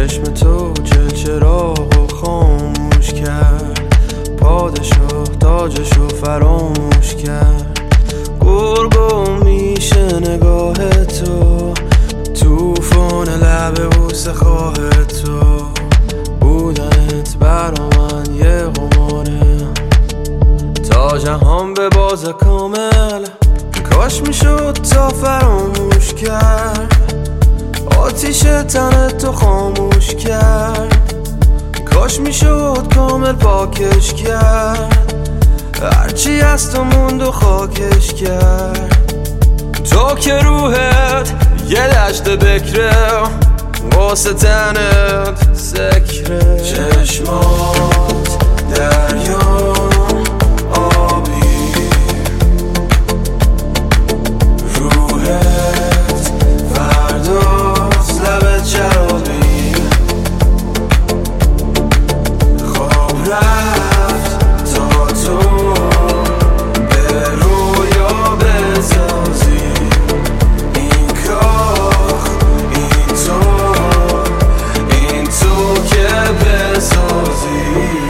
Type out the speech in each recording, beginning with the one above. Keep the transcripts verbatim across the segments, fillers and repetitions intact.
چشم تو چه چراغ و خاموش کرد، پادشاه تاجشو فراموش کرد. گرگو میشه نگاه تو، توفان لب بوسه خواه تو. بودنت برا من یه قماره، تا جهان به باز کامل. کاش میشد تا فراموش کرد، آتیش تن تو خاموش کرد. کاش میشد کامل پاکش کرد، هرچی از تو موند و خاکش کرد. تو که روحت یه دشت بکره، واسه تنت سکره. چشمات دریا آبی، روحت فرداست لبت شرابی. خواب رفت تا تو به رویا بسازی. این کاخ این تو، این تو که بسازیش.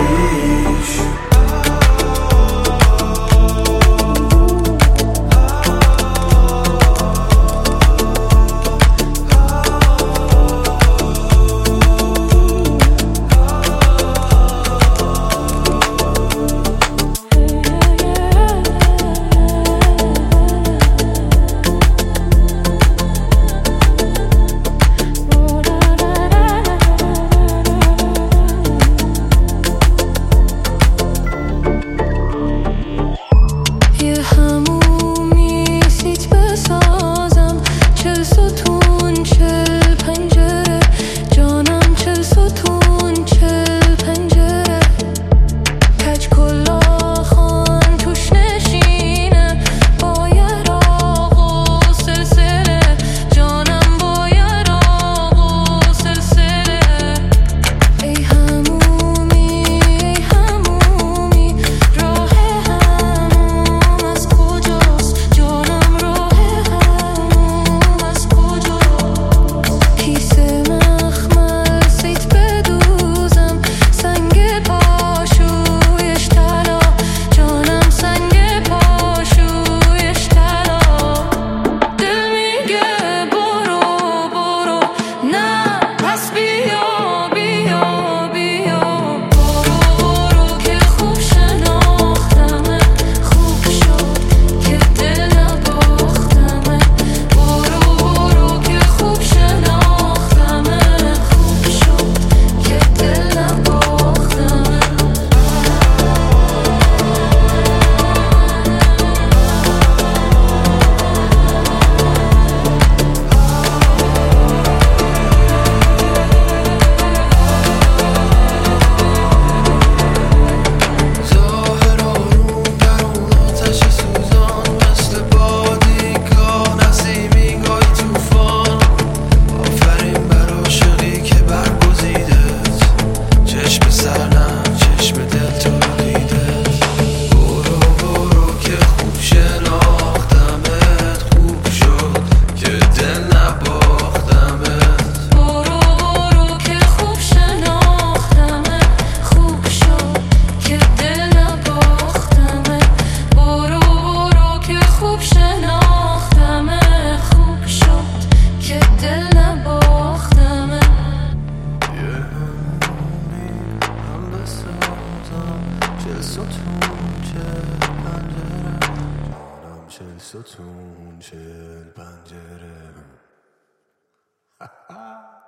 ستون چل پنجره